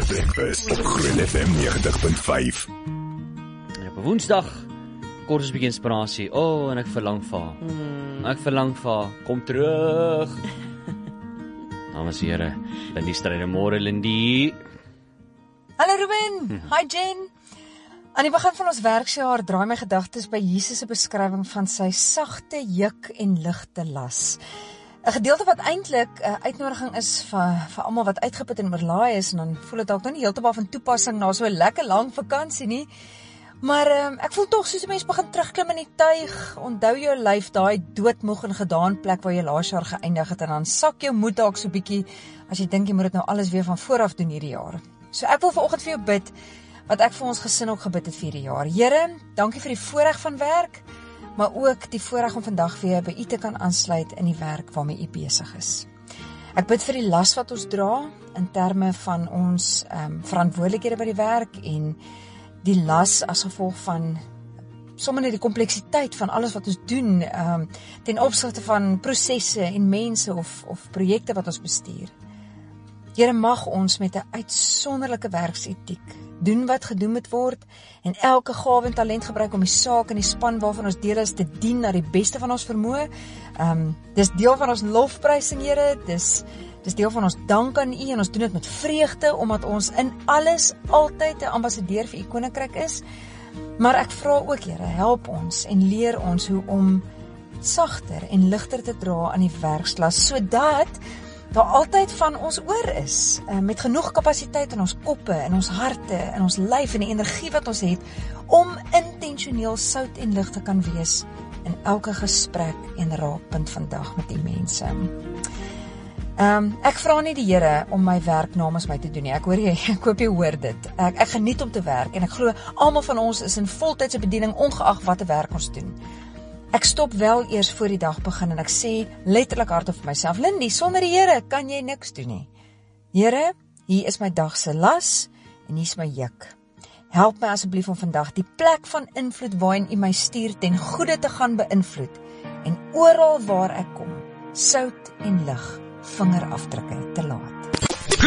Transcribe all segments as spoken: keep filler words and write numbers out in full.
Groot Breakfast op Groot F M negentig punt vyf. En op 'n Woensdag kort ons 'n bietjie inspirasie. O, oh, en ek verlang vir haar. Mm. Ek verlang vir haar. Kom terug. Dames en here, Lindy Stryder, môre Lindy. Hallo Ruben. Hm. Hi Jen. Aan die begin van ons werksjaar draai my gedagtes by Jesus se beskrywing van sy sagte juk en ligte las. 'n Gedeelte wat eintlik 'n uitnodiging is vir vir almal wat uitgeput en oorlaai is, en dan voel dit dalk nou nie heeltemal van toepassing na so 'n lekker lang vakansie nie. Maar um, ek voel tog soos 'n mens begin terugklim in die tuig, onthou jou lyf daai doodmoeg en gedaan plek waar jy laas jaar geëindig het, en dan sak jou moed dalk so bietjie as jy dink jy moet dit nou alles weer van voor af doen hierdie jaar. So ek wil vanoggend vir jou bid wat ek vir ons gesin ook gebid het vir hierdie jaar. Here, dankie vir die voorreg van werk, maar ook die voorreg om vandag weer by U te kan aansluit in die werk waarmee U besig is. Ek bid vir die las wat ons dra in terme van ons um, verantwoordelikhede by die werk en die las as gevolg van sommer net die kompleksiteit van alles wat ons doen um, ten opsigte van prosesse en mense of, of projekte wat ons bestuur. Here, mag ons met 'n uitsonderlike werksetiek doen wat gedoen moet word en elke gawe en talent gebruik om die saak en die span waarvan ons deel is te dien na die beste van ons vermoë. Um, dis deel van ons lofprysing, Here, dis dis deel van ons dank aan U en ons doen dit met vreugde omdat ons in alles altyd 'n ambassadeur vir U koninkryk is. Maar ek vra ook, Here, help ons en leer ons hoe om sagter en ligter te dra aan die werkslas, sodat daar altyd van ons oor is, uh, met genoeg kapasiteit in ons koppe, in ons harte, in ons lyf en die energie wat ons het, om intentioneel sout en lig te kan wees in elke gesprek en raakpunt vandag met die mense. Um, ek vra nie die Here om my werk namens my te doen nie. Ek hoor jy, ek hoop jy hoor dit. Ek, ek geniet om te werk en ek glo almal van ons is in voltydse bediening ongeag watter werk ons doen. Ek stop wel eers voor die dag begin en ek sê letterlik hardop vir myself, Lindy, sonder die Here kan jy niks doen nie. Here, hier is my dag se las en hier is my juk. Help my asseblief om vandag die plek van invloed waarin U my stuur ten goeie te gaan beïnvloed en oral waar ek kom, sout en lig, vingerafdrukke te laat.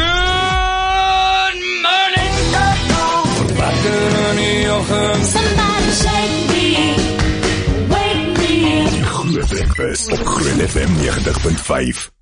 Good morning, wakker in die oggend. Somebody shake me, wake me. Groot Breakfast op Groot F M negentig punt vyf.